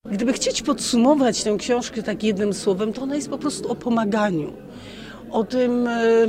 Gdyby chcieć podsumować tę książkę tak jednym słowem, to ona jest po prostu o pomaganiu. O tym,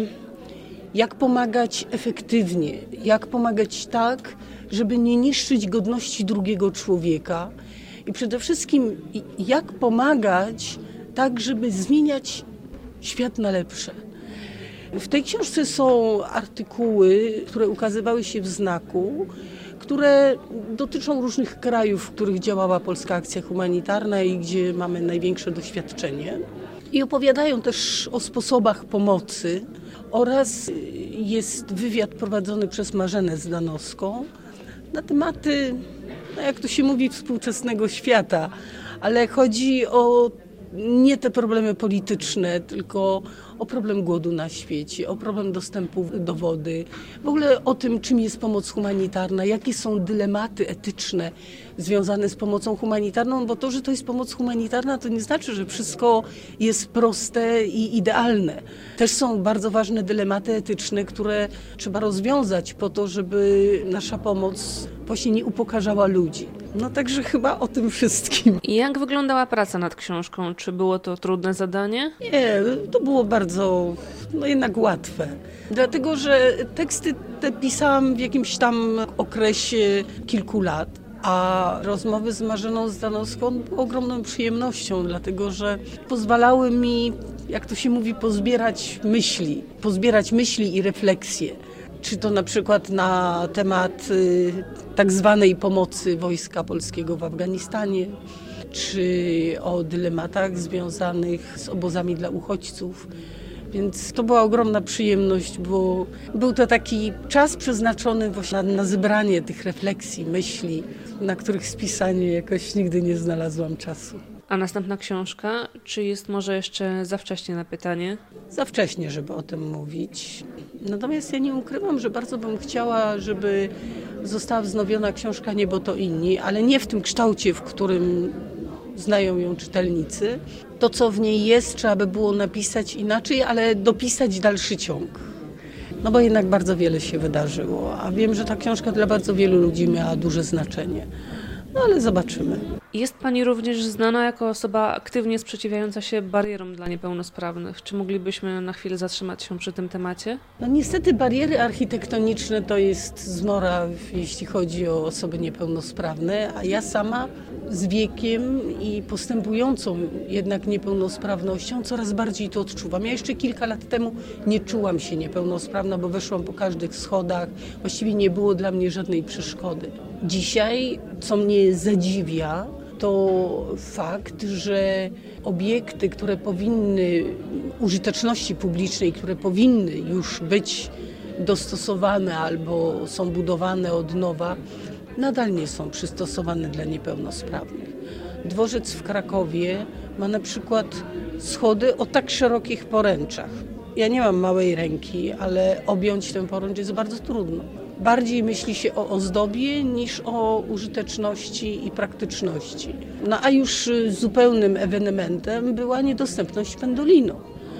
jak pomagać efektywnie, jak pomagać tak, żeby nie niszczyć godności drugiego człowieka i przede wszystkim jak pomagać tak, żeby zmieniać świat na lepsze. W tej książce są artykuły, które ukazywały się w Znaku, które dotyczą różnych krajów, w których działała Polska Akcja Humanitarna i gdzie mamy największe doświadczenie. I opowiadają też o sposobach pomocy oraz jest wywiad prowadzony przez Marzenę Zdanowską na tematy, jak to się mówi, współczesnego świata, ale chodzi o nie te problemy polityczne, tylko o problem głodu na świecie, o problem dostępu do wody, w ogóle o tym, czym jest pomoc humanitarna, jakie są dylematy etyczne związane z pomocą humanitarną, bo to, że to jest pomoc humanitarna, to nie znaczy, że wszystko jest proste i idealne. Też są bardzo ważne dylematy etyczne, które trzeba rozwiązać po to, żeby nasza pomoc właśnie nie upokarzała ludzi. No także chyba o tym wszystkim. I jak wyglądała praca nad książką? Czy było to trudne zadanie? Nie, to było bardzo, jednak łatwe. Dlatego, że teksty te pisałam w jakimś tam okresie kilku lat, a rozmowy z Marzeną Zdanowską były ogromną przyjemnością, dlatego, że pozwalały mi, jak to się mówi, pozbierać myśli i refleksje. Czy to na przykład na temat tak zwanej pomocy Wojska Polskiego w Afganistanie, czy o dylematach związanych z obozami dla uchodźców. Więc to była ogromna przyjemność, bo był to taki czas przeznaczony właśnie na zebranie tych refleksji, myśli, na których spisanie jakoś nigdy nie znalazłam czasu. A następna książka? Czy jest może jeszcze za wcześnie na pytanie? Za wcześnie, żeby o tym mówić. Natomiast ja nie ukrywam, że bardzo bym chciała, żeby została wznowiona książka Niebo to inni, ale nie w tym kształcie, w którym znają ją czytelnicy. To, co w niej jest, trzeba by było napisać inaczej, ale dopisać dalszy ciąg. No bo jednak bardzo wiele się wydarzyło, a wiem, że ta książka dla bardzo wielu ludzi miała duże znaczenie. No ale zobaczymy. Jest Pani również znana jako osoba aktywnie sprzeciwiająca się barierom dla niepełnosprawnych. Czy moglibyśmy na chwilę zatrzymać się przy tym temacie? No niestety bariery architektoniczne to jest zmora, jeśli chodzi o osoby niepełnosprawne, a ja sama z wiekiem i postępującą jednak niepełnosprawnością coraz bardziej to odczuwam. Ja jeszcze kilka lat temu nie czułam się niepełnosprawna, bo weszłam po każdych schodach. Właściwie nie było dla mnie żadnej przeszkody. Dzisiaj, co mnie zadziwia, to fakt, że obiekty, które powinny, użyteczności publicznej, które powinny już być dostosowane albo są budowane od nowa, nadal nie są przystosowane dla niepełnosprawnych. Dworzec w Krakowie ma na przykład schody o tak szerokich poręczach. Ja nie mam małej ręki, ale objąć ten poręcz jest bardzo trudno. Bardziej myśli się o ozdobie niż o użyteczności i praktyczności. No a już zupełnym ewenementem była niedostępność Pendolino.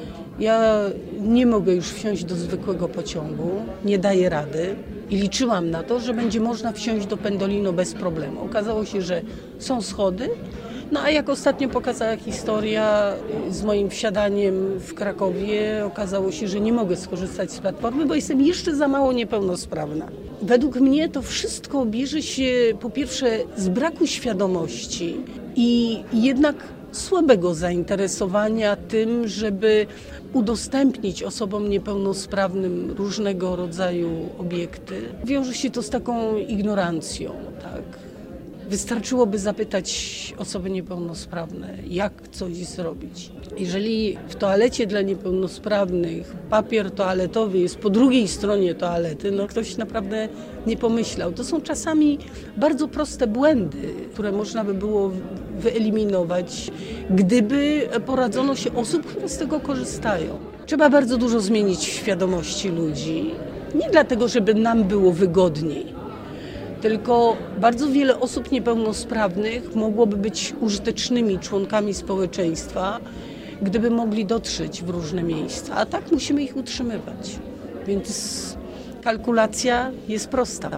Ja nie mogę już wsiąść do zwykłego pociągu, nie daję rady i liczyłam na to, że będzie można wsiąść do Pendolino bez problemu. Okazało się, że są schody, no a jak ostatnio pokazała historia z moim wsiadaniem w Krakowie, okazało się, że nie mogę skorzystać z platformy, bo jestem jeszcze za mało niepełnosprawna. Według mnie to wszystko bierze się po pierwsze z braku świadomości i jednak słabego zainteresowania tym, żeby udostępnić osobom niepełnosprawnym różnego rodzaju obiekty. Wiąże się to z taką ignorancją, tak? Wystarczyłoby zapytać osoby niepełnosprawne, jak coś zrobić. Jeżeli w toalecie dla niepełnosprawnych papier toaletowy jest po drugiej stronie toalety, no ktoś naprawdę nie pomyślał. To są czasami bardzo proste błędy, które można by było wyeliminować, gdyby poradzono się osób, które z tego korzystają. Trzeba bardzo dużo zmienić w świadomości ludzi. Nie dlatego, żeby nam było wygodniej, tylko bardzo wiele osób niepełnosprawnych mogłoby być użytecznymi członkami społeczeństwa, gdyby mogli dotrzeć w różne miejsca, a tak musimy ich utrzymywać. Więc kalkulacja jest prosta.